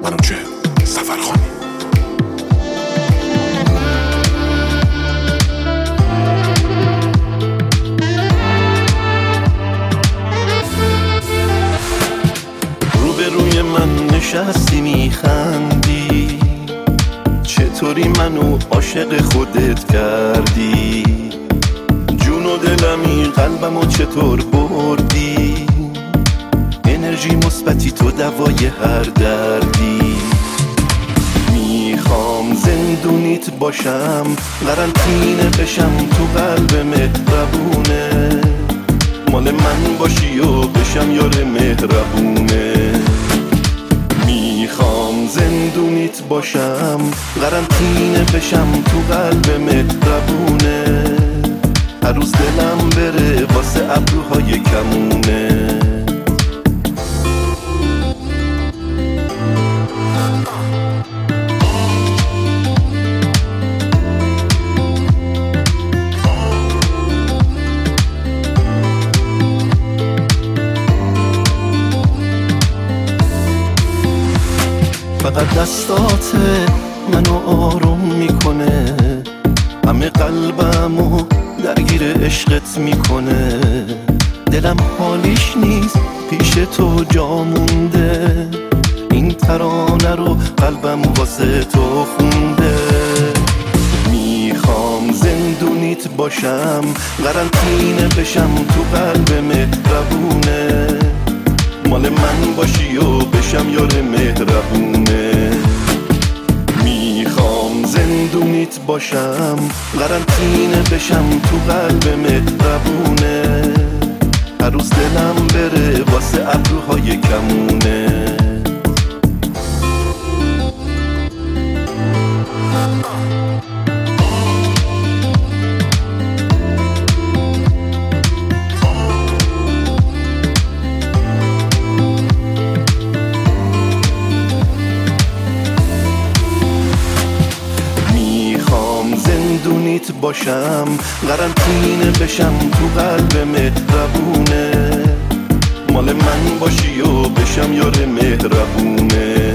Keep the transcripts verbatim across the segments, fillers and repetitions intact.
منم چه سفرخانی. روبروی من نشستی میخندی، چطوری منو عاشق خودت کردی؟ جون و دلمی قلبمو چطور بردی؟ انرژی مثبتی تو دوای هر دردی. میخوام زندونیت باشم، قرنطینه بشم تو قلب مهربونه، مال من باشی و بشم یار مهربونه. میخوام زندونیت باشم، قرنطینه بشم تو قلب مهربونه، هر روز دلم بره واسه ابروهای کمونه. فقط دستات منو آروم میکنه، همه قلبمو درگیر عشقت میکنه. دلم حالیش نیست پیش تو جا مونده، این ترانه رو قلبم واسه تو خونده. میخوام زندونیت باشم، قرنطینه بشم تو قلب مهربونه، مال من باشی و بشم یار مهربونه. میخوام زندونیت باشم، قرنطینه بشم تو قلب مهربونه، هر روز دلم بره واسه ابروهای کمونه. زندونیت باشم، قرنطینه بشم تو قلب مهربونه، مال من باشی و بشم یار مهربونه.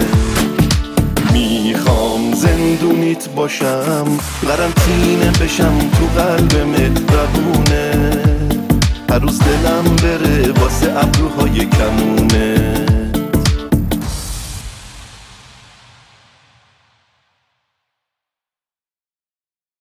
میخوام زندونیت باشم، قرنطینه بشم تو قلب مهربونه، هر روز دلم بره واسه ابروهای کمونه.